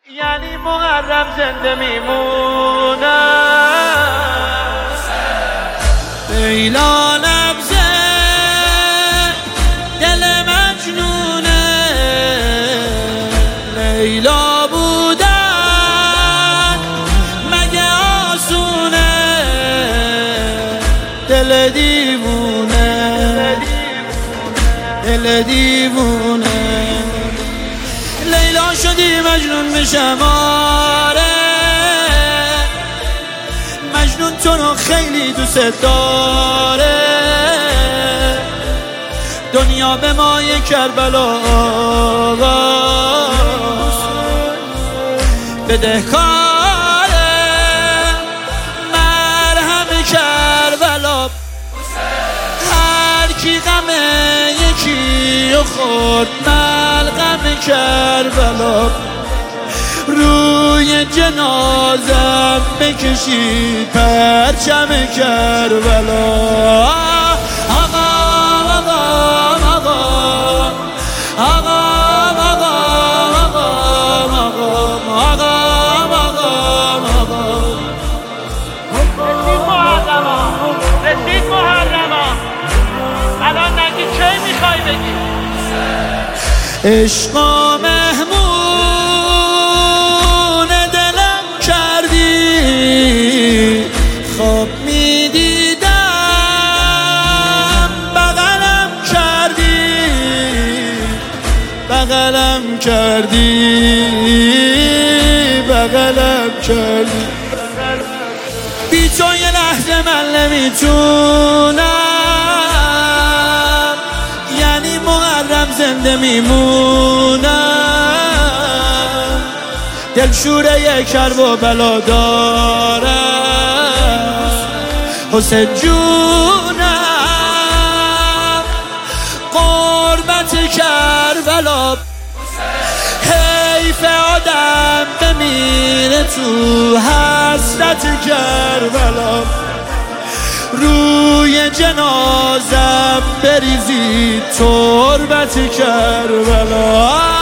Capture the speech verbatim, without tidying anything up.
یعنی محرم زنده میمونه. لیلا لبزه دل مجنونه، لیلا بودن مگه آسونه، دل دیوونه دل دیوونه. لیلا شدی مجنون میشم آره، مجنون تو رو خیلی دوست داره، دنیا به مای کربلا بدهکاره، مرهم کربلا هر کی غم یکی و خورد ملغم کربلا، روی جنازم بکشید پرچم کربلا. آقا آقا آقا آقا آقا آقا آقا. رسید محرما رسید محرما، الان نگی کی میخوای بگی؟ عشق و مهمون دلم کردی، خواب میدیدم بغلم کردی، بغلم کردی بغلم کردی. بی تو یه لحظه من نمیتونم، یعنی محرم زنده میمونم، دلشوره کرب و بلا دارم حسین جونم، قربت کربلا حیف آدم بمیره تو حسرت کربلا، روی جنازم بریزی تربت کربلا.